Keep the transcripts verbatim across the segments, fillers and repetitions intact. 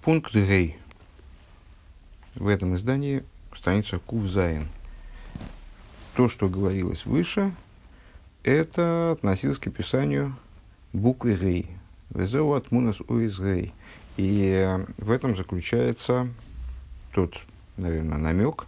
Пункт Гей. В этом издании страница Кувзаин. То, что говорилось выше, это относилось к описанию буквы Гей. Везеу атмунас уиз Гей. И в этом заключается тот, наверное, намек,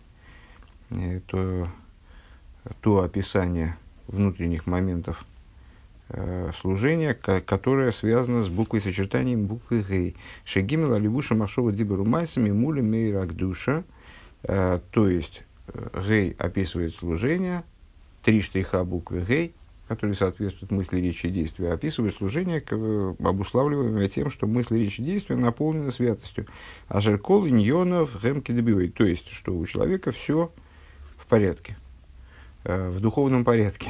то, то описание внутренних моментов э, служения, ко- которое связано с буквой сочетанием буквы Гей. Шегимел аливуша машова диберу майсами мули мейрак душа. Э, то есть Гей описывает служение, три штриха буквы Гей, которые соответствуют мысли, речи и действия, описывают служение, обуславливаемое тем, что мысли, речи и действия наполнены святостью. А жеркол иньонов гемки дебиой, то есть, что у человека все в порядке, э, в духовном порядке.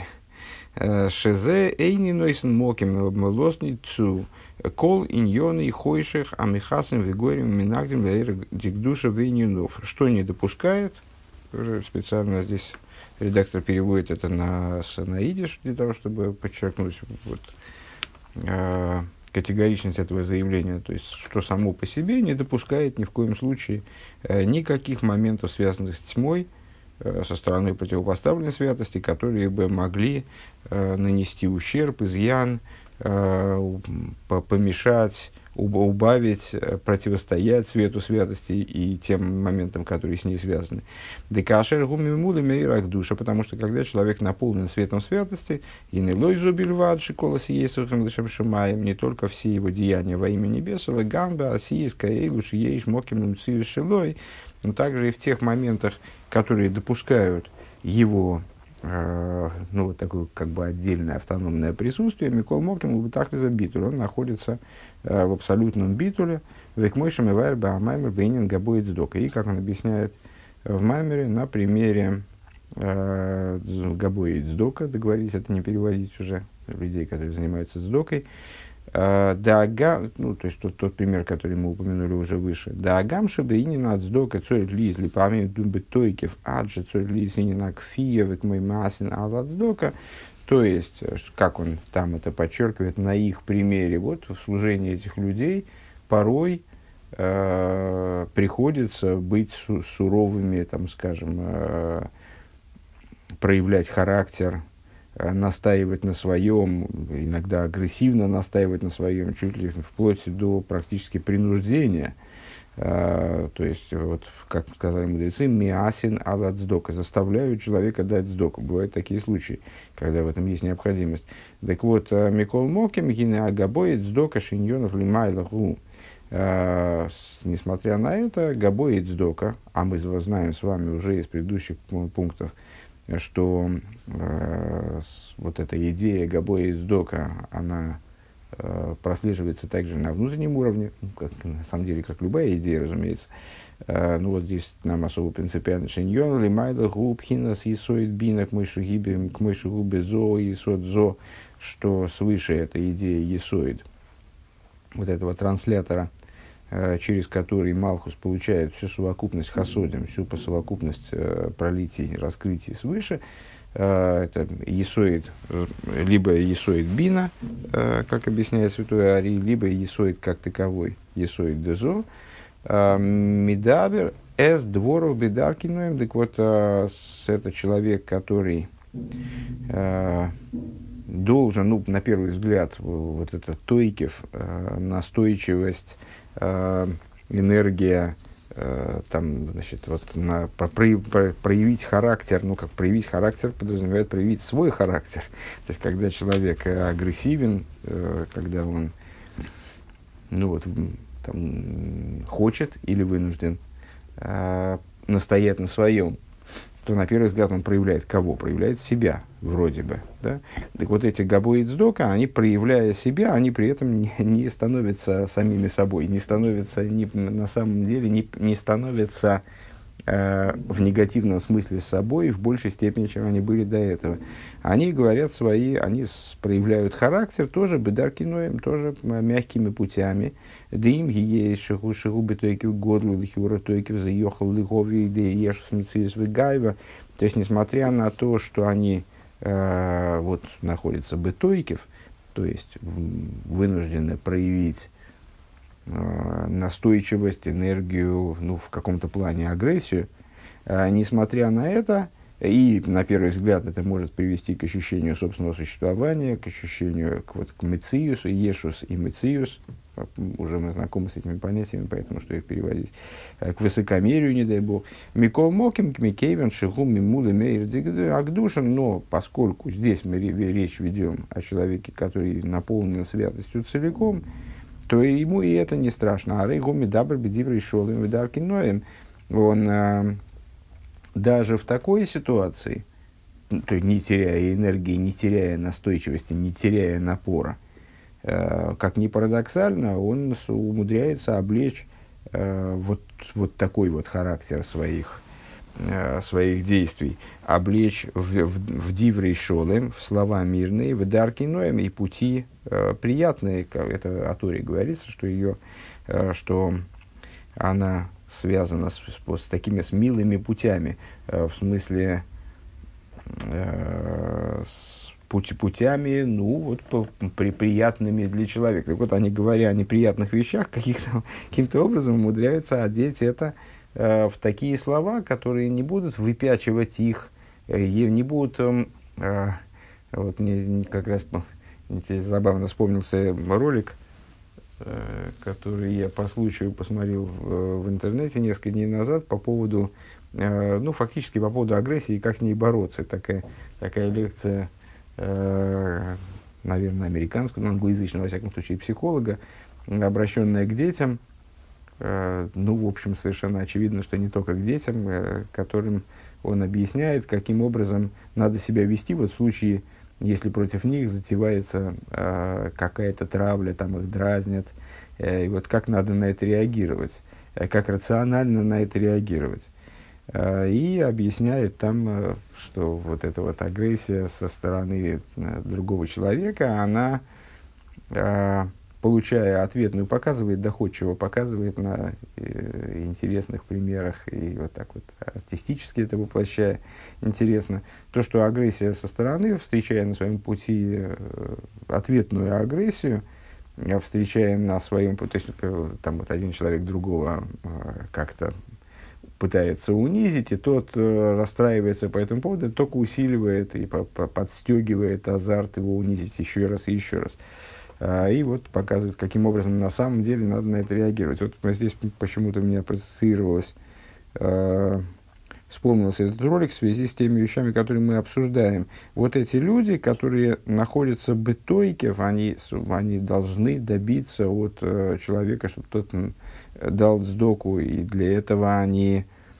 Шезе эйни нойсен моким млосни цу кол иньоны хойших амихасим вигорим минагдим дикдуша вейнюнов. Что не допускает, специально здесь редактор переводит это на, на идиш, для того, чтобы подчеркнуть вот, э, категоричность этого заявления, то есть, что само по себе не допускает ни в коем случае э, никаких моментов, связанных с тьмой, э, со стороны противопоставленной святости, которые бы могли э, нанести ущерб, изъян, э, помешать, убавить, противостоять свету святости и тем моментам, которые с ней связаны. Декашер гумимули мейрак душа, потому что когда человек наполнен светом святости, и не лойзу бильвад шиколас есухам лишем шамаем, не только все его деяния во имя небес, але гамба асиис каэйлуш ейш моким лумцию шелой, но также и в тех моментах, которые допускают его ну, вот такое как бы отдельное автономное присутствие, Микол Моким бы так и за битуль. Он находится э, в абсолютном битуле. Векмойшем и вайрба амаймер бейнин габоид сдока. И, как он объясняет в маймере, на примере э, габоид сдока, договорились это не переводить уже, людей, которые занимаются сдокой. Даага, ну, то есть тот, тот пример, который мы упомянули уже выше. Даагам шабеини над сдока цорит лизли память думбы тойкев аджи цорит лизли на кфиевик мой масин алад сдока. То есть, как он там это подчеркивает, на их примере, вот в служении этих людей порой э, приходится быть су- суровыми, там, скажем, э, проявлять характер, настаивать на своем, иногда агрессивно настаивать на своем, чуть ли вплоть до практически принуждения. А, то есть, вот, как сказали мудрецы, миасин алад сдока, заставляют человека дать сдоку. Бывают такие случаи, когда в этом есть необходимость. Так вот, Микол Моким, гине агабоид сдока шиньонов лимайлаху. Несмотря на это, габоид сдока, а мы знаем с вами уже из предыдущих пунктов, что э, вот эта идея Габоя из Дока, она э, прослеживается также на внутреннем уровне, ну, как, на самом деле, как любая идея, разумеется. Э, ну, вот здесь нам особо принципиально. Шиньон, лимайда, губхинас, есоид бина, к мойшу гибе, к мойшу губе зо, есод зо, что свыше эта идея есоид, вот этого транслятора, через который Малхус получает всю совокупность хасодим, всю по совокупность э, пролитий, раскрытий свыше. Э, это есоид, либо есоид бина, э, как объясняет святой Ари, либо есоид как таковой, есоид дезо. Медабер эс дворов бедаркиноем. Так вот, э, это человек, который э, должен, ну, на первый взгляд, вот это тойкев, э, настойчивость, энергия, э, там, значит, вот, на, про, про, проявить характер, ну, как проявить характер, подразумевает проявить свой характер. То есть, когда человек агрессивен, э, когда он, ну, вот, там, хочет или вынужден э, настоять на своем, то, на первый взгляд, он проявляет кого? Проявляет себя, вроде бы. Да? Так вот, эти габои цдока, они, проявляя себя, они при этом не, не становятся самими собой, не становятся, не, на самом деле, не, не становятся э, в негативном смысле с собой в большей степени, чем они были до этого. Они говорят свои, они с, проявляют характер тоже бедаркиноем, тоже мягкими путями. Да им есть шагубы тойки годлу лихюра тойки заехал лихови да ешь смецис вегайва. То есть, несмотря на то, что они э, вот находятся бетойкев, то есть вынуждены проявить э, настойчивость, энергию, ну, в каком-то плане агрессию. Э, несмотря на это, и на первый взгляд это может привести к ощущению собственного существования, к ощущению к, вот, к мециусу, ешус и мециус. Уже мы знакомы с этими понятиями, поэтому что их переводить. К высокомерию, не дай бог. Микол Моким, к Микейвен, Шигум, Мимула, Мейр, Агдушин. Но поскольку здесь мы речь ведем о человеке, который наполнен святостью целиком, то ему и это не страшно. А Рейгуми Дабр Бедиврей Шолем Видаркиноем. Он а, даже в такой ситуации, то есть не теряя энергии, не теряя настойчивости, не теряя напора, как ни парадоксально, он умудряется облечь э, вот, вот такой вот характер своих, э, своих действий, облечь в, в, в диврей шолем, в слова мирные, в дарки ноем и пути э, приятные. Это о Торе говорится, что, ее, э, что она связана с, с, с такими с милыми путями, э, в смысле э, с пути, путями, ну, вот, по, при, приятными для человека. Так вот, они, говоря о неприятных вещах, каких-то, каким-то образом умудряются одеть это э, в такие слова, которые не будут выпячивать их, э, не будут... Э, вот мне как раз мне забавно вспомнился ролик, э, который я по случаю посмотрел в, в интернете несколько дней назад по поводу, э, ну, фактически по поводу агрессии и как с ней бороться. Такая, такая лекция, наверное, американского, но англоязычного, во всяком случае, психолога, обращенная к детям. Ну, в общем, совершенно очевидно, что не только к детям, которым он объясняет, каким образом надо себя вести вот в случае, если против них затевается какая-то травля, там их дразнят, и вот как надо на это реагировать, как рационально на это реагировать. И объясняет там, что вот эта вот агрессия со стороны другого человека, она, получая ответную, показывает, доходчиво показывает на интересных примерах и вот так вот артистически это воплощая интересно. То, что агрессия со стороны, встречая на своем пути ответную агрессию, встречая на своем пути, то есть там вот один человек другого как-то пытается унизить, и тот э, расстраивается по этому поводу, только усиливает и по- по- подстегивает азарт его унизить еще раз и еще раз. А, и вот показывает, каким образом на самом деле надо на это реагировать. Вот здесь почему-то у меня проассоциировалось, э, вспомнился этот ролик в связи с теми вещами, которые мы обсуждаем. Вот эти люди, которые находятся в бытойке, они, они должны добиться от э, человека, чтобы тот дал цдоку, и для этого они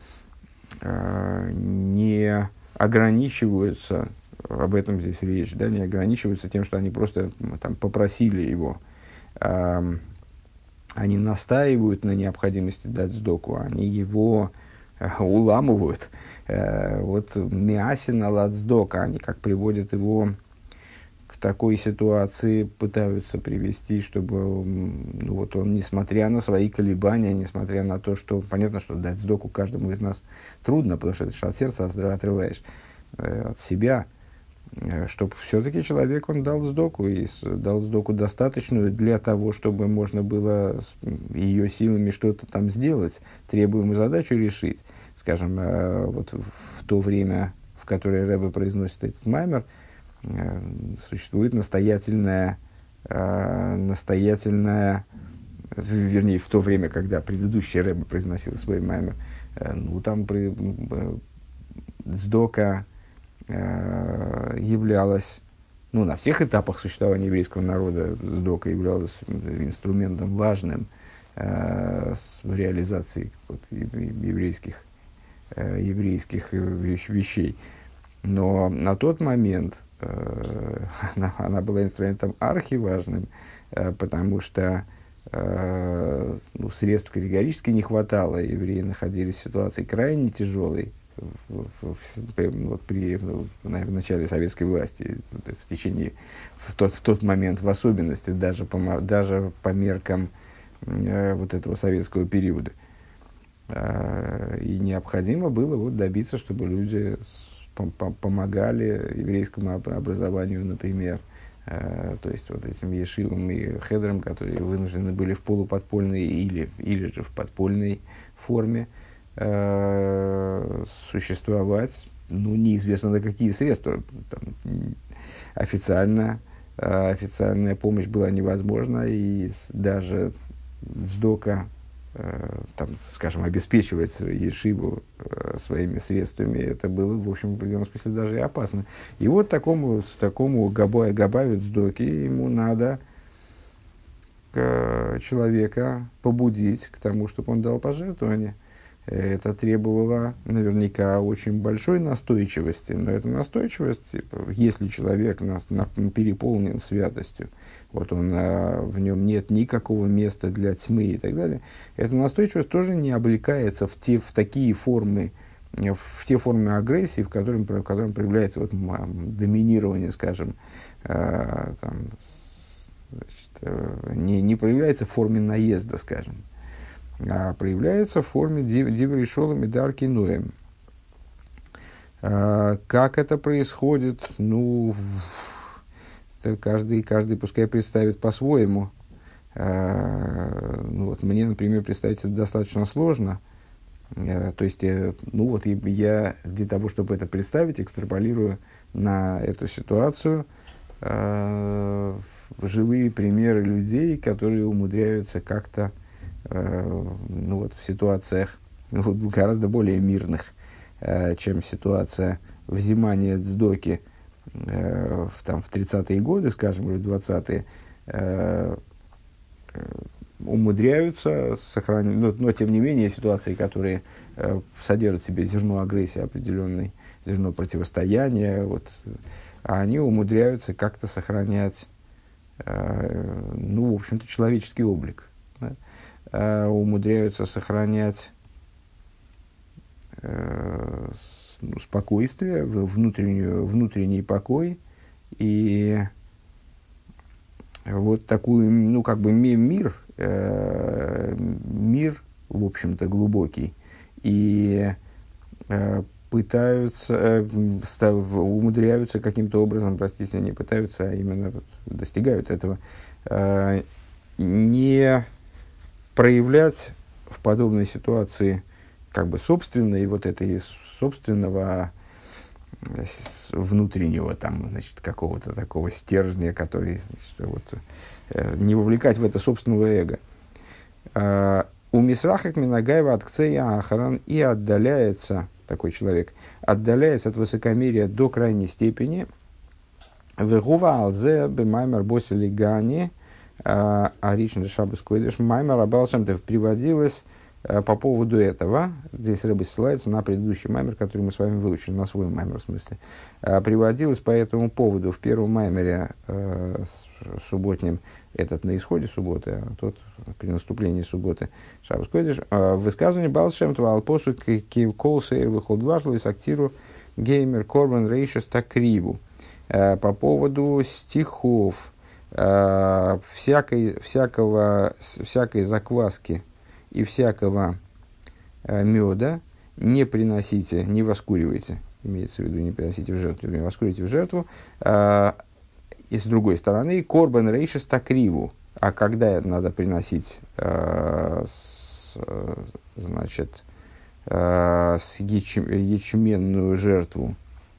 э, не ограничиваются, об этом здесь речь, да, не ограничиваются тем, что они просто там, попросили его. Э, они настаивают на необходимости дать цдоку, они его э, уламывают. Э, вот миасина ладсдока, они как приводят его в такой ситуации, пытаются привести, чтобы, ну, вот он, несмотря на свои колебания, несмотря на то, что понятно, что дать сдоку каждому из нас трудно, потому что это же от сердца отрываешь, э, от себя, э, чтобы все-таки человек, он дал сдоку, и с, дал сдоку достаточную для того, чтобы можно было ее силами что-то там сделать, требуемую задачу решить. Скажем, э, вот в то время, в которое Ребе произносит этот маймер, существует настоятельная, э, настоятельная, вернее, в то время, когда предыдущий Ребе произносил свой маймер, э, ну, там при, э, цдока э, являлась, ну, на всех этапах существования еврейского народа цдока являлась инструментом важным э, в реализации вот, еврейских, э, еврейских вещей. Но на тот момент Она, она была инструментом архиважным, потому что э, ну, средств категорически не хватало. Евреи находились в ситуации крайне тяжелой в, в, в, вот при ну, в начале советской власти, в течение, в тот, в тот момент, в особенности, даже по, даже по меркам э, вот этого советского периода. Э, и необходимо было вот, добиться, чтобы люди помогали еврейскому образованию, например, э, то есть вот этим ешивам и хедрам, которые вынуждены были в полуподпольной или, или же в подпольной форме э, существовать, ну, неизвестно на какие средства. Там, официально, э, официальная помощь была невозможна, и с- даже сдока, э, там, скажем, обеспечивать ешиву э, своими средствами, это было, в общем, в определенном смысле даже и опасно. И вот такому, с такому габа- габаю сдоки ему надо э, человека побудить к тому, чтобы он дал пожертвование. Это требовало наверняка очень большой настойчивости, но эта настойчивость, типа, если человек нас, на- переполнен святостью, вот он, а, в нем нет никакого места для тьмы и так далее, эта настойчивость тоже не облекается в, те, в такие формы, э, в те формы агрессии, в котором, в котором проявляется вот, м, доминирование, скажем, э, там, значит, э, не, не проявляется в форме наезда, скажем, а проявляется в форме дивришолом и дарки ноем. А, как это происходит? Ну, это каждый, каждый пускай представит по-своему. А, ну, вот мне, например, представить это достаточно сложно. А, то есть, э, ну вот я для того, чтобы это представить, экстраполирую на эту ситуацию а, живые примеры людей, которые умудряются как-то э, ну, вот, в ситуациях ну, вот, гораздо более мирных, э, чем ситуация взимания цдоки э, в, там, в тридцатые годы, скажем, или в двадцатые, э, э, умудряются сохранить, но, но тем не менее ситуации, которые э, содержат в себе зерно агрессии определенной, зерно противостояния, вот, они умудряются как-то сохранять, э, ну, в общем-то, человеческий облик. Да? Э, умудряются сохранять э, с- ну, спокойствие, в- внутреннюю, внутренний покой и вот такую, ну, как бы ми- мир, э, мир, в общем-то, глубокий, и э, пытаются, э, м, став- умудряются каким-то образом, простите, не пытаются, а именно вот достигают этого, э, не проявлять в подобной ситуации как бы собственной вот этой собственного э, с- внутреннего там, значит, какого-то такого стержня, который, значит, вот, э, не вовлекать в это собственного эго. А, у Мисрахак Минагаева от Кцея Ахаран и отдаляется, такой человек, отдаляется от высокомерия до крайней степени. Вегува алзе бемаймер босили гани, аричн шабас койдеш маймер абалшамтев приводилось э, по поводу этого. Здесь рыба ссылается на предыдущий маймер, который мы с вами выучили, на свой маймер в смысле. Э, приводилось по этому поводу в первом маймере э, с- субботнем, этот на исходе субботы, а тот при наступлении субботы шабас койдеш, э, высказывание балшемтова алпосу кивкол сейр выхол дважлу и сактиру геймер корбан рейшес такриву. Э, по поводу стихов, э, всякой, всякого, с- всякой закваски и всякого э, меда не приносите, не воскуривайте, имеется в виду, не приносите в жертву, не воскуривайте в жертву. Э, и с другой стороны, корбан рейшес такриву. А когда надо приносить, э, с, э, значит, э, с яч, ячменную жертву,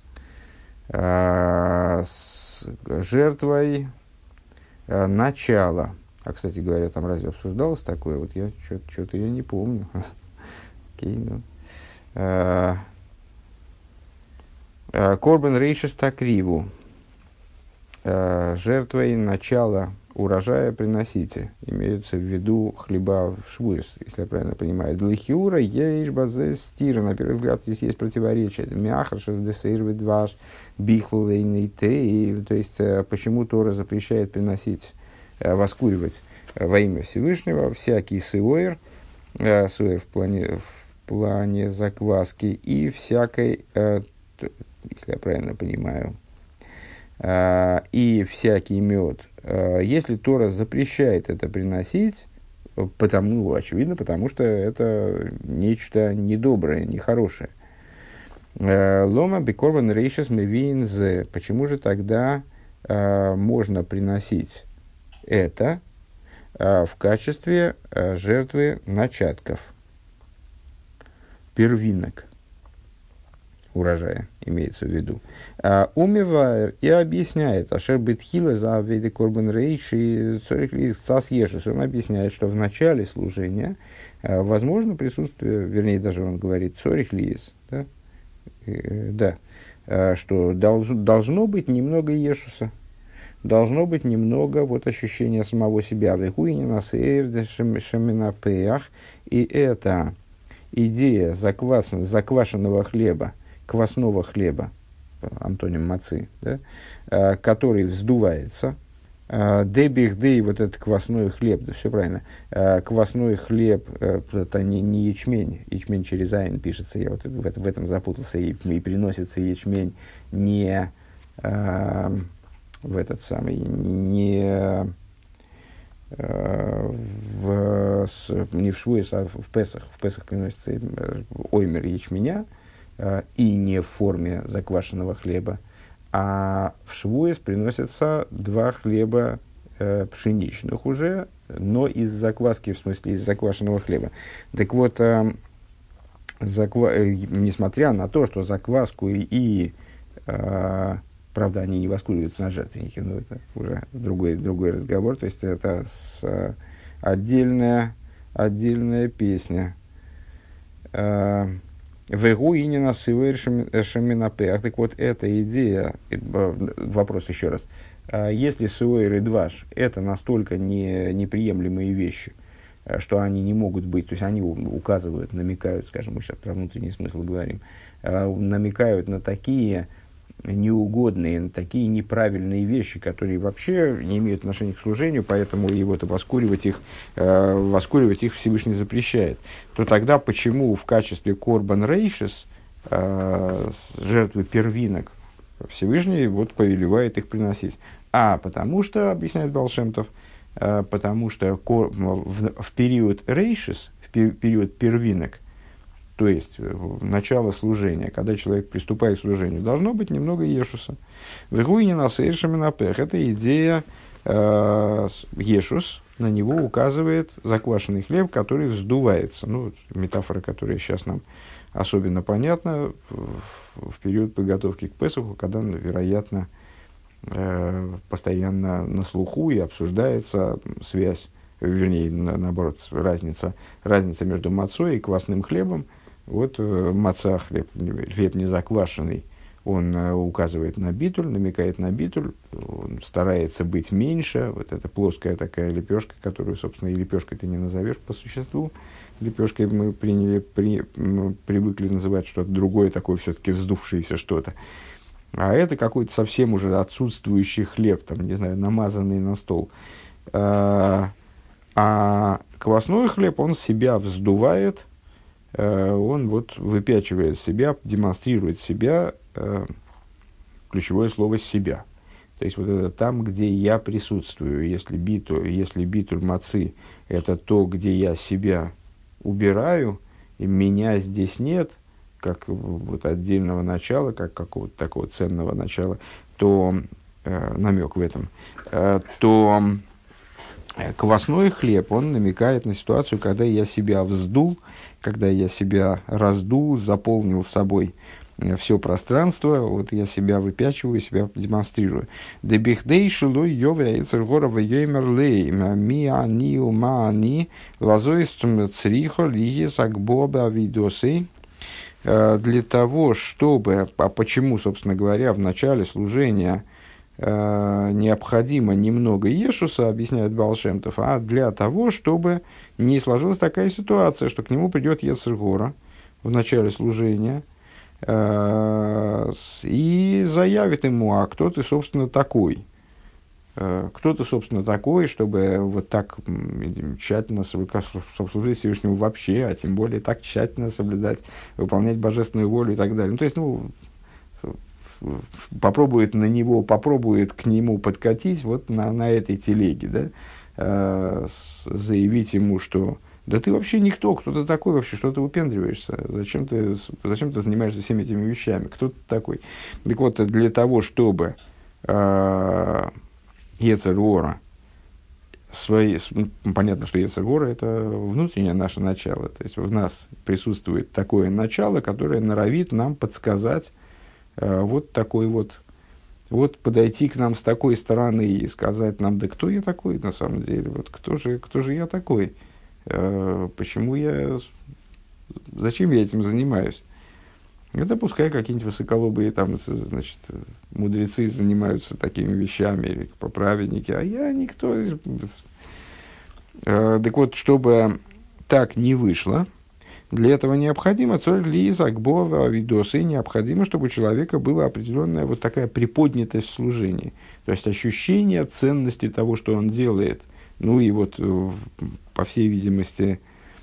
э, с жертвой э, начала. А, кстати говоря, там разве обсуждалось такое? Вот я что-то я не помню. Окей, ну. Э, э, Корбан рейшес такриву. Э, Жертвой начала урожая приносите. Имеются в виду хлеба в швуис, если я правильно понимаю. Длихиура ейш базе стира. На первый взгляд здесь есть противоречие. Мяхашес десейр видваш бихлулейный тей. То есть, э, почему Тора запрещает приносить, э, воскуривать э, во имя Всевышнего всякий сыойр, э, сыойр в плане, в плане закваски и всякой, э, т- если я правильно понимаю, э, и всякий мед. Э, если Тора запрещает это приносить, э, потому, ну, очевидно, потому что это нечто недоброе, нехорошее. Э, Лома бекорбан рейшес мевинзе. Почему же тогда э, можно приносить это э, в качестве э, жертвы начатков, первинок урожая, имеется в виду. А, умивайр и объясняет, ашер бетхила за веди корбан рейш и цас ешус. Он объясняет, что в начале служения а, возможно присутствие, вернее, даже он говорит, цорих лиес, да, э, да, а, что долж, должно быть немного ешуса, должно быть немного вот, ощущения самого себя. И это идея заквас, заквашенного хлеба, квасного хлеба, антоним мацы, да, э, который вздувается. Дебих дей, вот этот квасной хлеб, да, все правильно. Э, квасной хлеб, э, это не, не ячмень, ячмень через айн пишется, я вот в, это, в этом запутался, и, и приносится ячмень не э, в этот самый, не, э, в, с, не в Швуэс, а в Песах. В Песах приносится э, оймер ячменя, и не в форме заквашенного хлеба, а в Швуэс приносятся два хлеба э, пшеничных уже, но из закваски, в смысле из заквашенного хлеба. Так вот, э, заква... э, несмотря на то, что закваску и, и э, правда, они не воскуриваются на жертвеннике, но это уже другой, другой разговор, то есть это с, э, отдельная, отдельная песня. Э, Вегу и не насывай шаминапех. Так вот, эта идея, вопрос еще раз. Если суэйр и дваш – это настолько не, неприемлемые вещи, что они не могут быть, то есть они указывают, намекают, скажем, мы сейчас про внутренний смысл говорим, намекают на такие неугодные, на такие неправильные вещи, которые вообще не имеют отношения к служению, поэтому и вот воскуривать их, э, воскуривать их Всевышний запрещает, то тогда почему в качестве корбан рейшес, э, жертвы первинок, Всевышний вот повелевает их приносить? А, потому что, объясняет Баал Шем Тов, э, потому что кор, в, в период рейшес, в пер, период первинок, то есть в начало служения, когда человек приступает к служению, должно быть немного ешуса. Это идея э, ешус, на него указывает заквашенный хлеб, который вздувается. Ну, метафора, которая сейчас нам особенно понятна в, в период подготовки к Песаху, когда, вероятно, э, постоянно на слуху и обсуждается связь, вернее, на, наоборот, разница, разница между мацой и квасным хлебом. Вот э, маца, хлеб, хлеб не заквашенный, он э, указывает на битуль, намекает на битуль, он старается быть меньше. Вот эта плоская такая лепешка, которую, собственно, и лепешкой ты не назовешь по существу. Лепешкой мы приняли, при, мы привыкли называть что-то другое, такое все-таки вздувшееся что-то. А это какой-то совсем уже отсутствующий хлеб, там, не знаю, намазанный на стол. А, а квасной хлеб, он себя вздувает, он вот выпячивает себя, демонстрирует себя, э, ключевое слово «себя». То есть, вот это там, где я присутствую. Если битуль, если битуль мацы – это то, где я себя убираю, и меня здесь нет, как вот отдельного начала, как какого-то такого ценного начала, то э, намек в этом, э, то квасной хлеб, он намекает на ситуацию, когда я себя вздул, когда я себя раздул, заполнил собой все пространство, вот я себя выпячиваю, себя демонстрирую. Дебихдей шилуй йове эйцергорова йоймерлей ми ани ума ани лазоистм црихо лигис акбоба авидосей. Для того, чтобы, а почему, собственно говоря, в начале служения необходимо немного ешуса, объясняет Баал Шем Тов, а для того, чтобы не сложилась такая ситуация, что к нему придет Йецер Гора в начале служения э, и заявит ему, а кто ты, собственно, такой? Э, кто ты, собственно, такой, чтобы вот так тщательно служить Всевышнему вообще, а тем более так тщательно соблюдать, выполнять божественную волю и так далее. Ну, то есть, ну, попробует на него, попробует к нему подкатить вот на, на этой телеге, да, э, заявить ему, что да ты вообще никто, кто ты такой вообще, что ты выпендриваешься, зачем ты, зачем ты занимаешься всеми этими вещами, кто ты такой. Так вот, для того, чтобы э, Йецер Ора, свои, ну, понятно, что Йецер Ора — это внутреннее наше начало, то есть в нас присутствует такое начало, которое норовит нам подсказать э, вот такой вот, вот подойти к нам с такой стороны и сказать нам: да кто я такой на самом деле, вот кто же, кто же я такой, э, почему я, зачем я этим занимаюсь. Это пускай какие-нибудь высоколобые там, значит, мудрецы занимаются такими вещами, или поправедники, а я никто. Так вот, чтобы так не вышло, для этого необходимо цель лиза, гбова, видосы, необходимо, чтобы у человека была определенная вот такая приподнятость в служении. То есть ощущение ценности того, что он делает. Ну и вот, по всей видимости,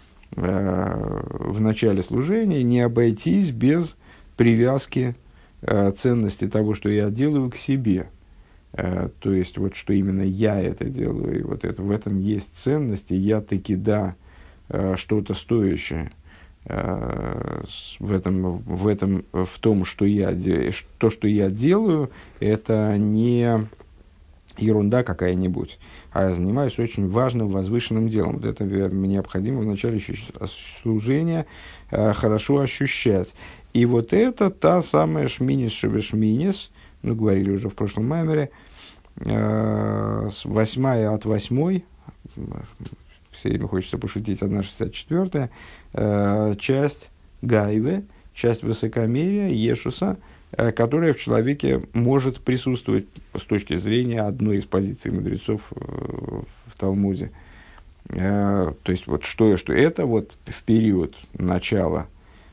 в начале служения не обойтись без привязки э, ценности того, что я делаю, к себе. Э, то есть, вот что именно я это делаю, и вот это, в этом есть ценность, и я таки да, э, что-то стоящее. Э, в, этом, в, этом, в том, что я, то, что я делаю, это не ерунда какая-нибудь, а я занимаюсь очень важным, возвышенным делом. Вот это необходимо в начале служения э, хорошо ощущать. И вот это та самая шминис шебешминис, ну, говорили уже в прошлом маймере, э, восьмая от восьмой, все время хочется пошутить, одна шестьдесят четвертая, э, часть гайве, часть высокомерия, ешуса, которая в человеке может присутствовать с точки зрения одной из позиций мудрецов в Талмуде. То есть, вот что, что это вот в период начала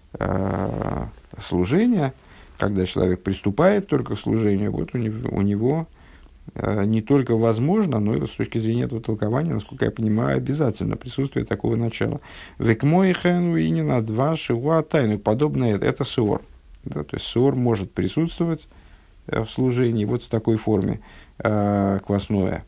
служения, когда человек приступает только к служению, вот у него, у него не только возможно, но и с точки зрения этого толкования, насколько я понимаю, обязательно присутствие такого начала. Векмойхен уинина два шива тайну. Подобное это, это суор. Да, то есть суор может присутствовать в служении вот в такой форме, э, квасное,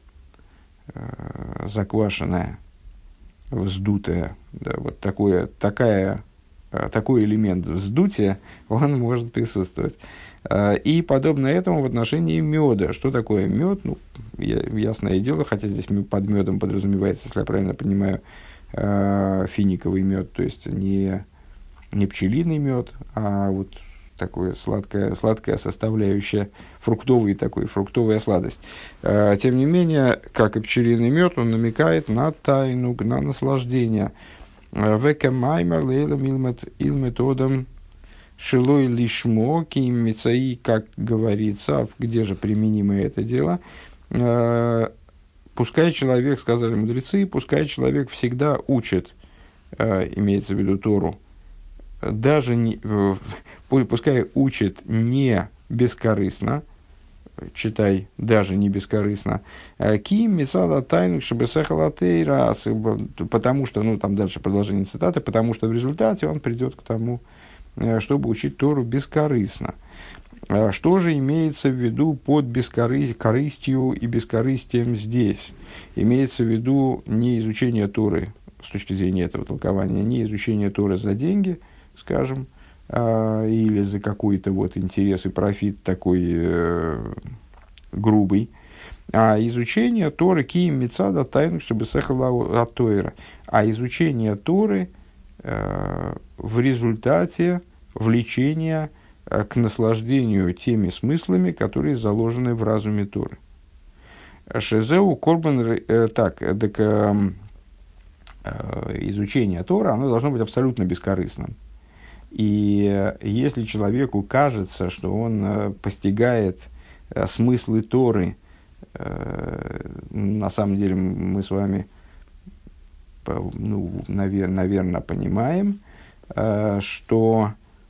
э, заквашенное, вздутое. Да, вот такое, такая, э, такой элемент вздутия, он может присутствовать. Э, и подобно этому в отношении меда. Что такое мед? Ну, я, ясное дело, хотя здесь под медом подразумевается, если я правильно понимаю, э, финиковый мед, то есть не, не пчелиный мед, а вот такое сладкая, сладкая составляющая, фруктовый такой, фруктовая сладость. Э, тем не менее, как и пчелиный мед, он намекает на тайну, на наслаждение. Века маймер лейлом илметодом шилой лишмо кимицаи, как говорится, где же применимо это дело. Э, пускай человек, сказали мудрецы, пускай человек всегда учит, э, имеется в виду Тору, даже не, пускай учит не бескорыстно, читай, даже не бескорыстно, ким мисада тайну шебесехалатейра, потому что, ну, там дальше продолжение цитаты, потому что в результате он придет к тому, чтобы учить Тору бескорыстно. Что же имеется в виду под бескорыстью и бескорыстием здесь? Имеется в виду не изучение Торы, с точки зрения этого толкования, не изучение Торы за деньги, скажем, э, или за какой-то вот интерес и профит такой э, грубый, а изучение Торы киим мицада тайну чтобы сехала от Тойра, а изучение Торы э, в результате влечения э, к наслаждению теми смыслами, которые заложены в разуме Торы. Шезеу корбан э, так, так э, э, изучение Торы, оно должно быть абсолютно бескорыстным. И если человеку кажется, что он э, постигает э, смыслы Торы, э, на самом деле мы с вами, по, ну, навер, наверное, понимаем, э, что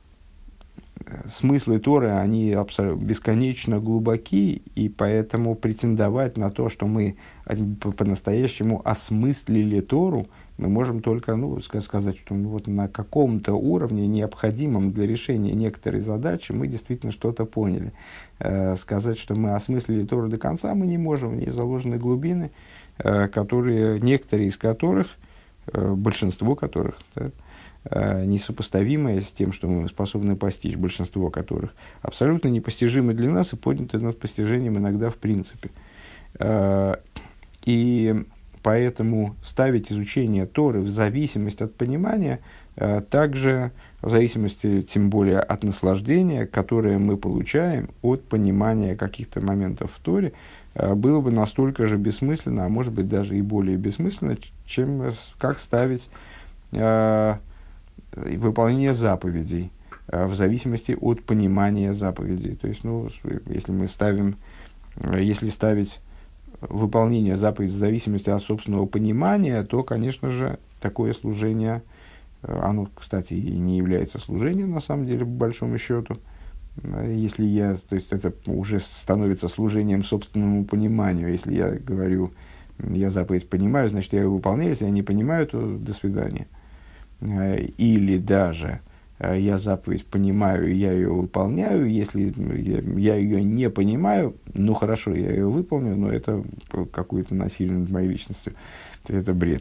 смыслы Торы, они абсолютно бесконечно глубоки, и поэтому претендовать на то, что мы по-настоящему осмыслили Тору, мы можем только, ну, сказать, что ну, вот на каком-то уровне, необходимом для решения некоторой задачи, мы действительно что-то поняли. Э, сказать, что мы осмыслили Тору до конца, мы не можем. В ней заложены глубины, э, которые, некоторые из которых, э, большинство которых, да, э, несопоставимое с тем, что мы способны постичь, большинство которых, абсолютно непостижимы для нас и подняты над постижением иногда в принципе. Э, и поэтому ставить изучение Торы в зависимость от понимания, э, также в зависимости, тем более, от наслаждения, которое мы получаем от понимания каких-то моментов в Торе, э, было бы настолько же бессмысленно, а может быть даже и более бессмысленно, чем как ставить э, выполнение заповедей э, в зависимости от понимания заповедей. То есть, ну, если мы ставим, э, если ставить выполнение заповедей в зависимости от собственного понимания, то, конечно же, такое служение, оно, кстати, и не является служением, на самом деле, по большому счету. Если я, то есть это уже становится служением собственному пониманию. Если я говорю, я заповедь понимаю, значит, я ее выполняю. Если я не понимаю, то до свидания. Или даже я заповедь понимаю, и я ее выполняю. Если я, я ее не понимаю, ну хорошо, я ее выполню, но это какое-то насилие над моей личностью. Это бред.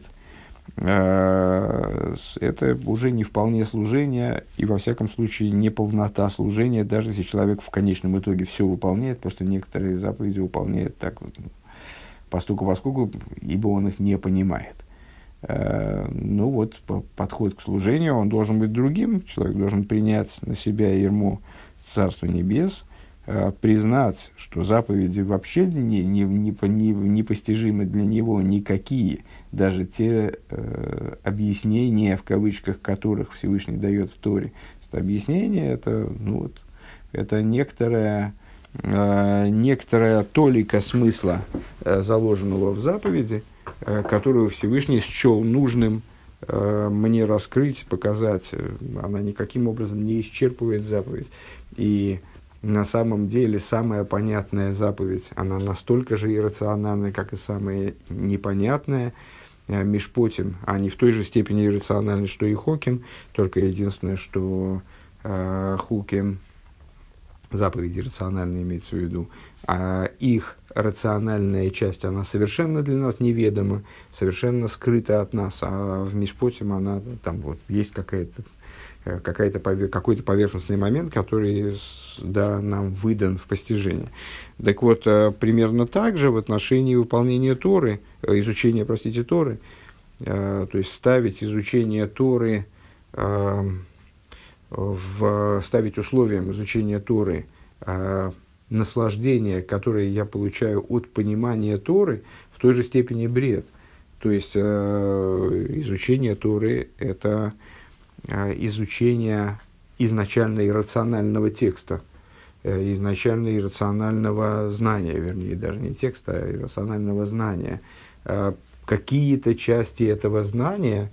Это уже не вполне служение, и во всяком случае не полнота служения, даже если человек в конечном итоге все выполняет, просто некоторые заповеди выполняет так вот, постуку поскольку, ибо он их не понимает. Ну вот, подход к служению, он должен быть другим. Человек должен принять на себя ярмо Царства Небес, признать, что заповеди вообще не, не, не, не, непостижимы для него никакие, даже те э, объяснения, в кавычках, которых Всевышний дает в Торе. Это объяснение, это, ну вот, это некоторая, э, некоторая толика смысла, э, заложенного в заповеди, э, которую Всевышний счел нужным э, мне раскрыть, показать. Она никаким образом не исчерпывает заповедь. И на самом деле самая понятная заповедь, она настолько же иррациональная, как и самая непонятная, э, мишпотим, а не в той же степени иррациональна, что и хоким, только единственное, что э, хуким, заповеди рациональные имеется в виду, а их рациональная часть, она совершенно для нас неведома, совершенно скрыта от нас, а в мишпотим она, там вот, есть какая-то какая-то, какой-то поверхностный момент, который, да, нам выдан в постижение. Так вот, примерно так же в отношении выполнения Торы, изучения, простите, Торы, то есть ставить изучение Торы, в, ставить условием изучения Торы наслаждение, которое я получаю от понимания Торы, в той же степени бред. То есть изучение Торы – это изучение изначально иррационального текста, изначально иррационального знания, вернее, даже не текста, а иррационального знания. Какие-то части этого знания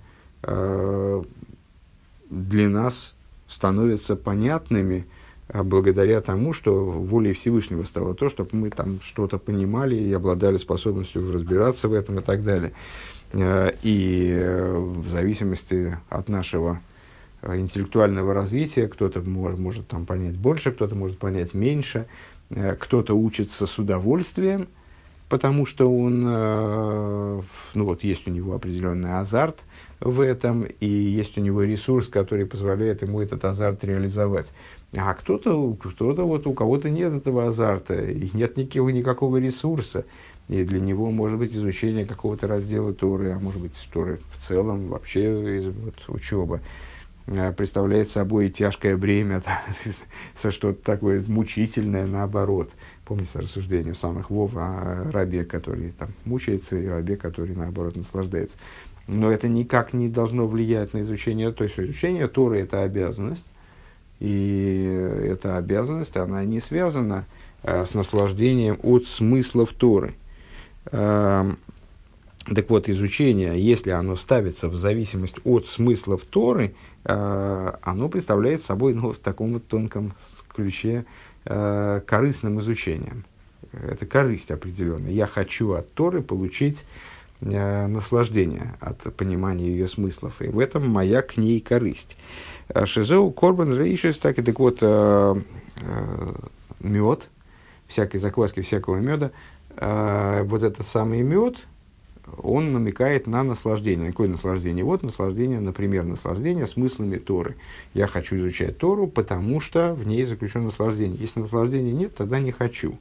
для нас становятся понятными благодаря тому, что волей Всевышнего стало то, чтобы мы там что-то понимали и обладали способностью разбираться в этом и так далее. И в зависимости от нашего интеллектуального развития, кто-то может, может там понять больше, кто-то может понять меньше, кто-то учится с удовольствием, потому что он, ну вот, есть у него определенный азарт в этом, и есть у него ресурс, который позволяет ему этот азарт реализовать. А кто-то, кто-то вот, у кого-то нет этого азарта, и нет никакого, никакого ресурса, и для него, может быть, изучение какого-то раздела Торы, а может быть, Торы в целом, вообще вот, учеба, представляет собой тяжкое бремя, что-то такое мучительное, наоборот. Помните рассуждение самых Вов о рабе, который там мучается, и рабе, который, наоборот, наслаждается. Но это никак не должно влиять на изучение. То есть, изучение Торы – это обязанность, и эта обязанность, она не связана э, с наслаждением от смыслов Торы. Э, так вот, изучение, если оно ставится в зависимость от смыслов Торы, Uh, оно представляет собой, ну, в таком вот тонком ключе uh, корыстным изучением. Это корысть определенная. Я хочу от Торы получить uh, наслаждение от понимания ее смыслов. И в этом моя к ней корысть. Шизеу корбан рейшис, так и так вот, uh, uh, мед, всякой закваски, всякого меда, uh, вот этот самый мед, он намекает на наслаждение. Какое наслаждение? Вот наслаждение, например, наслаждение смыслами Торы. Я хочу изучать Тору, потому что в ней заключено наслаждение. Если наслаждения нет, тогда не хочу.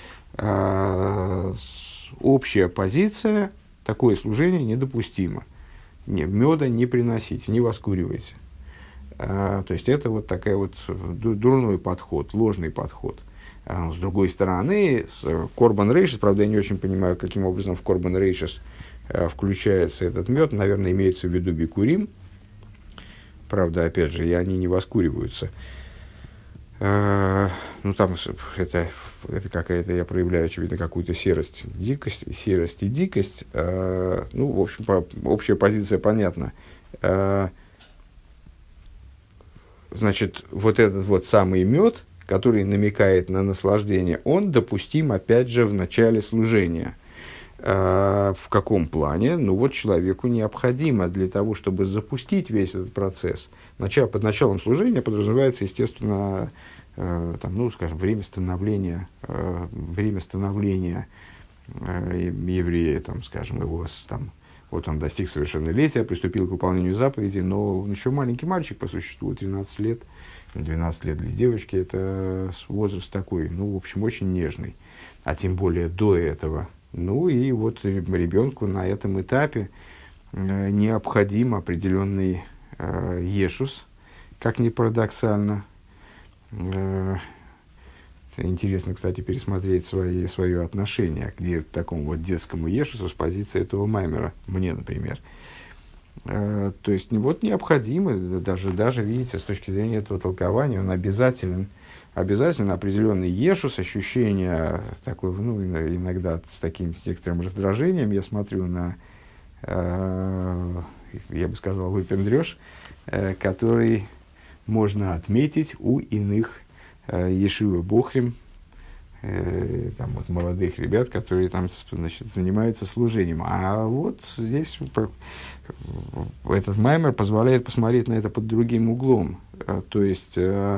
А, общая позиция, такое служение недопустимо. Не, меда не приносите, не воскуривайте. А, то есть это вот такой вот дурной подход, ложный подход. А, с другой стороны, с Корбан Рейшес, правда, я не очень понимаю, каким образом в Корбан Рейшес а, включается этот мед. Наверное, имеется в виду бикурим. Правда, опять же, и они не воскуриваются. А, ну, там это, это какая-то, я проявляю, очевидно, какую-то серость, дикость, серость и дикость. А, ну, в общем, по, общая позиция понятна. А, значит, вот этот вот самый мед, который намекает на наслаждение, он допустим, опять же, в начале служения. А, в каком плане? Ну, вот человеку необходимо для того, чтобы запустить весь этот процесс. Начало, под началом служения подразумевается, естественно, э, там, ну, скажем, время становления, э, время становления э, еврея, там, скажем, его, там, вот он достиг совершеннолетия, приступил к выполнению заповедей, но он еще маленький мальчик по существу, тринадцать лет, двенадцать лет для девочки, это возраст такой, ну, в общем, очень нежный, а тем более до этого. Ну, и вот ребенку на этом этапе э, необходим определенный э, ешус, как ни парадоксально. Э, интересно, кстати, пересмотреть свои, свое отношение к такому вот детскому ешусу с позиции этого маймера, мне, например. Э, то есть, вот необходимо, даже, даже, видите, с точки зрения этого толкования, он обязателен, обязательно определенный ешус, ощущение такое, ну, иногда с таким некоторым раздражением я смотрю на, э, я бы сказал, выпендрёж, э, который можно отметить у иных э, ешивы бохрим, э, там вот молодых ребят, которые там, значит, занимаются служением. А вот здесь этот маймер позволяет посмотреть на это под другим углом. Э, то есть э,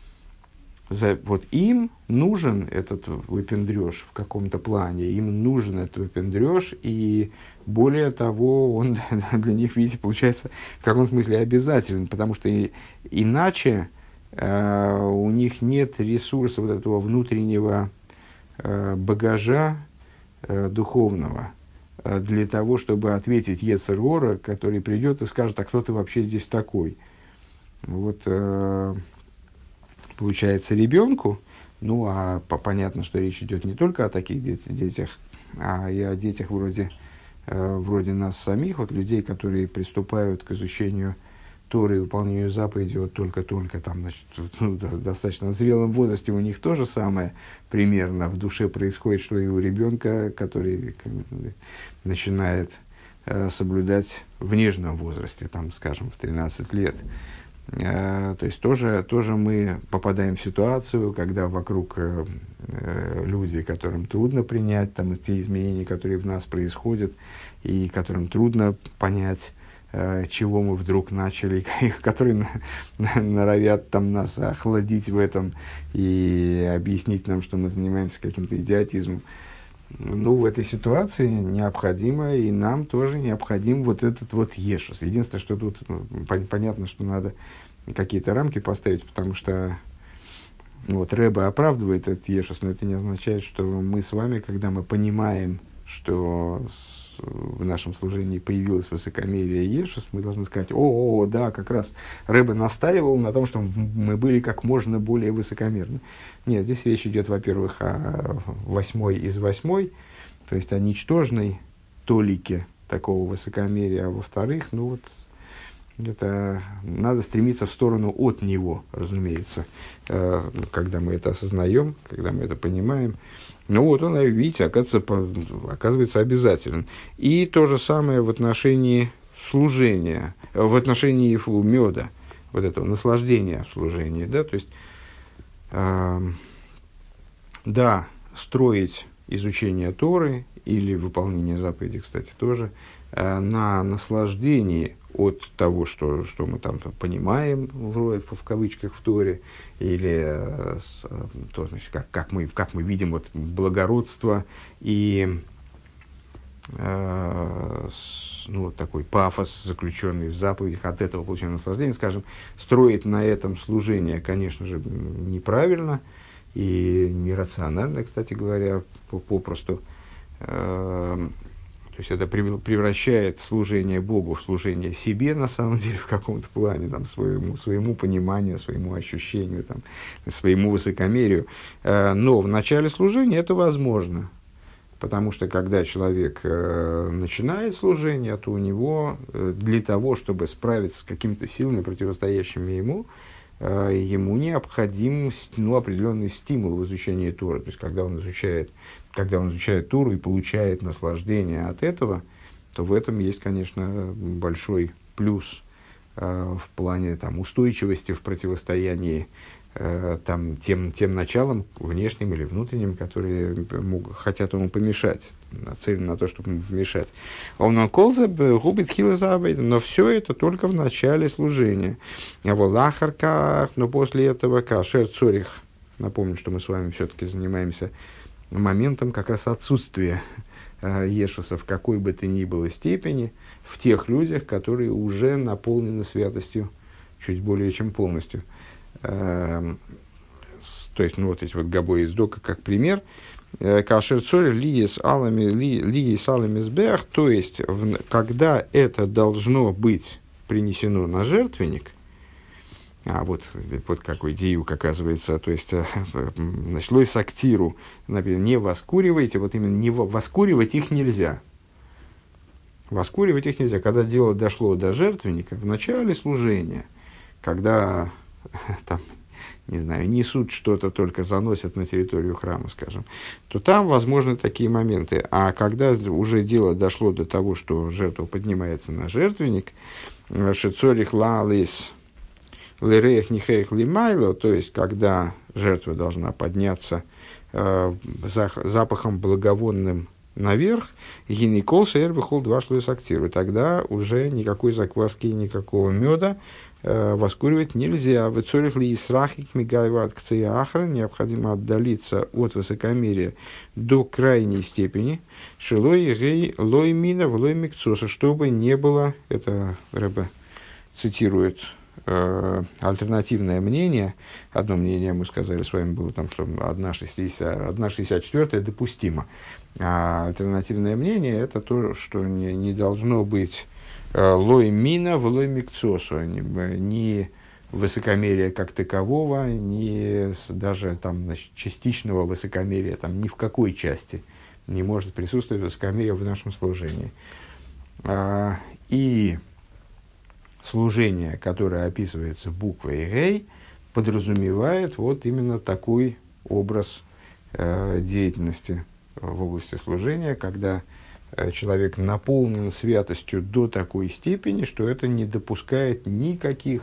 За, вот им нужен этот выпендрёж в каком-то плане, им нужен этот выпендрёж, и более того, он для них, видите, получается в каком смысле обязателен, потому что и, иначе э, у них нет ресурса вот этого внутреннего э, багажа э, духовного э, для того, чтобы ответить Йецер Ора, который придет и скажет: а кто ты вообще здесь такой? Вот... Э, Получается, ребенку, ну, а по, понятно, что речь идет не только о таких дет, детях, а и о детях вроде, э, вроде нас самих, вот людей, которые приступают к изучению Торы и выполнению заповедей вот только-только, там, значит, ну, да, в достаточно зрелом возрасте у них то же самое примерно в душе происходит, что и у ребенка, который начинает э, соблюдать в нежном возрасте, там, скажем, в тринадцать лет. То есть тоже, тоже мы попадаем в ситуацию, когда вокруг э, люди, которым трудно принять там, те изменения, которые в нас происходят, и которым трудно понять, э, чего мы вдруг начали, которые норовят там, нас охладить в этом и объяснить нам, что мы занимаемся каким-то идиотизмом. Ну, в этой ситуации необходимо, и нам тоже необходим вот этот вот ешус. Единственное, что тут ну, понятно, что надо какие-то рамки поставить, потому что ну, вот Рэбе оправдывает этот ешус, но это не означает, что мы с вами, когда мы понимаем, что в нашем служении появилось высокомерие ешус, мы должны сказать: о, о, да, как раз Рэбе настаивал на том, что мы были как можно более высокомерны. Нет, здесь речь идет, во-первых, о восьмой из восьмой, то есть о ничтожной толике такого высокомерия, а во-вторых, ну вот, это надо стремиться в сторону от него, разумеется, когда мы это осознаем, когда мы это понимаем. Ну вот он, видите, оказывается, оказывается обязателен. И то же самое в отношении служения, в отношении меда, вот этого наслаждения в служении. Да, то есть, э, да, строить изучение Торы или выполнение заповедей, кстати, тоже, э, на наслаждении от того, что, что мы там понимаем, в, в кавычках, в Торе, или с, то, значит, как, как, мы, как мы видим вот, благородство и э, с, ну, вот такой пафос, заключенный в заповедях, от этого получаем наслаждение, скажем, строить на этом служение, конечно же, неправильно и нерационально, кстати говоря, попросту. Э, То есть это превращает служение Богу в служение себе, на самом деле, в каком-то плане, там, своему, своему пониманию, своему ощущению, там, своему высокомерию. Но в начале служения это возможно. Потому что когда человек начинает служение, то у него для того, чтобы справиться с какими-то силами, противостоящими ему, ему необходим, ну, определенный стимул в изучении Торы. То есть когда он изучает Когда он изучает Тору и получает наслаждение от этого, то в этом есть, конечно, большой плюс э, в плане там, устойчивости в противостоянии э, там, тем, тем началам, внешним или внутренним, которые могут, хотят ему помешать, нацелены на то, чтобы ему помешать. Он колза губит хилзабайд, но все это только в начале служения. А в лахарках, но после этого кашер цорих. Напомню, что мы с вами все-таки занимаемся моментом как раз отсутствия э, ешуса в какой бы то ни было степени в тех людях, которые уже наполнены святостью чуть более чем полностью. Э, с, то есть, ну, вот эти вот габои из дока как пример. Кашер цорь лиес алами лиес алами сбех, то есть, в, когда это должно быть принесено на жертвенник. А вот, вот какой диюк оказывается, то есть началось с актиру, например, не воскуривайте, вот именно не воскуривать их нельзя. Воскуривать их нельзя. Когда дело дошло до жертвенника, в начале служения, когда там, не знаю, несут что-то, только заносят на территорию храма, скажем, то там возможны такие моменты. А когда уже дело дошло до того, что жертва поднимается на жертвенник, шицорих лалис лерех нихех лимайло, то есть, когда жертва должна подняться э, за, запахом благовонным наверх, гинекол сэр выхол два шлюз актиру, тогда уже никакой закваски, никакого меда э, воскуривать нельзя. В цорих ли исрахик мигайват к цеяхра, необходимо отдалиться от высокомерия до крайней степени, шилой гей лой мина в лой микцоса, чтобы не было, это Ребе цитирует альтернативное мнение. Одно мнение, мы сказали с вами, было там, что одна шестьдесят четыре допустимо. А альтернативное мнение – это то, что не, не должно быть лой мина в лой микцосу, ни высокомерия как такового, ни даже там, значит, частичного высокомерия, там, ни в какой части не может присутствовать высокомерие в нашем служении. А, и служение, которое описывается буквой «гей», подразумевает вот именно такой образ э, деятельности в области служения, когда э, человек наполнен святостью до такой степени, что это не допускает никаких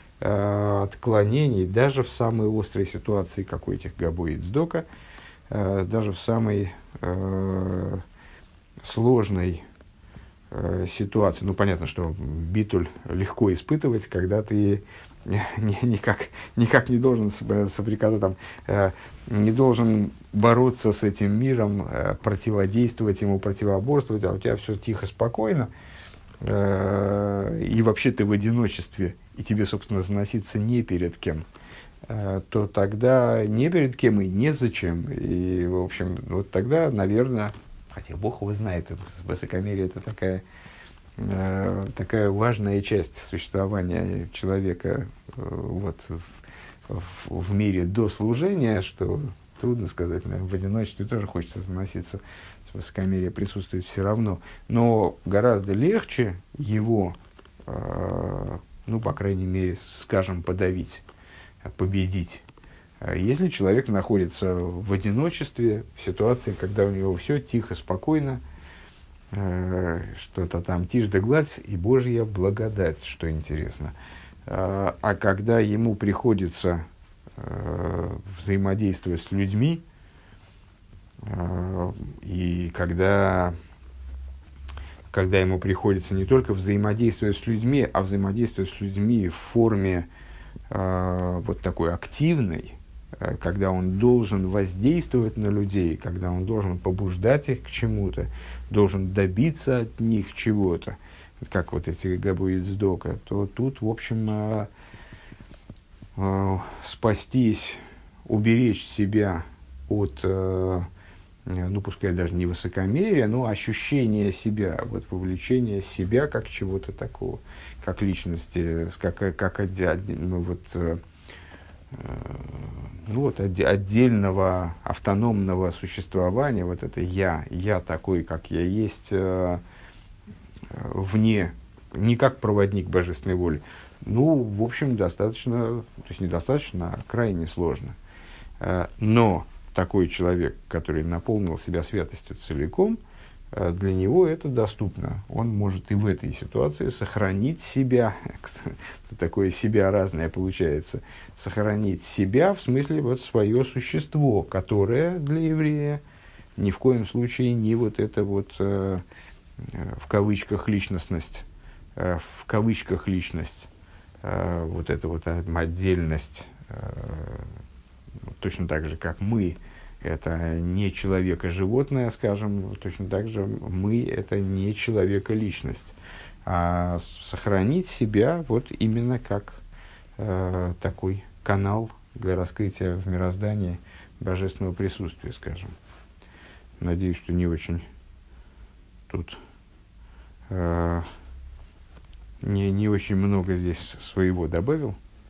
э, отклонений, даже в самой острой ситуации, как у этих Габо и Цдока, э, даже в самой э, сложной ситуацию. Ну, понятно, что битуль легко испытывать, когда ты ни, никак, никак не должен соприкасаться, там, э, не должен бороться с этим миром, э, противодействовать ему, противоборствовать, а у тебя все тихо, спокойно, э, и вообще ты в одиночестве, и тебе, собственно, заноситься не перед кем, э, то тогда не перед кем и незачем. И, в общем, вот тогда, наверное, хотя Бог его знает, высокомерие – это такая, э, такая важная часть существования человека э, вот, в, в, в мире до служения, что трудно сказать, наверное, в одиночестве тоже хочется заноситься, высокомерие присутствует все равно. Но гораздо легче его, э, ну, по крайней мере, скажем, подавить, победить. Если человек находится в одиночестве, в ситуации, когда у него все тихо, спокойно, э, что-то там тишь да гладь и Божья благодать, что интересно. Э, а когда ему приходится э, взаимодействовать с людьми, э, и когда, когда ему приходится не только взаимодействовать с людьми, а взаимодействовать с людьми в форме э, вот такой активной, э, когда он должен воздействовать на людей, когда он должен побуждать их к чему-то, должен добиться от них чего-то, как вот эти Габуит Сдока, то тут, в общем, э, э, спастись, уберечь себя от, э, ну, пускай даже не высокомерия, но ощущения себя, вот вовлечение себя как чего-то такого, как личности, как, как отде, ну, вот, э, ну, вот отде, отдельного автономного существования, вот это «я», «я такой, как я есть», э, вне, не как проводник божественной воли. Ну, в общем, достаточно, то есть недостаточно, а крайне сложно. Но такой человек, который наполнил себя святостью целиком, для него это доступно. Он может и в этой ситуации сохранить себя, такое себя разное получается, сохранить себя, в смысле вот свое существо, которое для еврея ни в коем случае не вот это вот э, в кавычках личностность, э, в кавычках личность, э, вот эта вот отдельность, э, точно так же, как мы, это не человек, а животное, скажем, точно так же мы – это не человек, а личность. А сохранить себя вот именно как э, такой канал для раскрытия в мироздании божественного присутствия, скажем. Надеюсь, что не очень тут э, не, не очень много здесь своего добавил.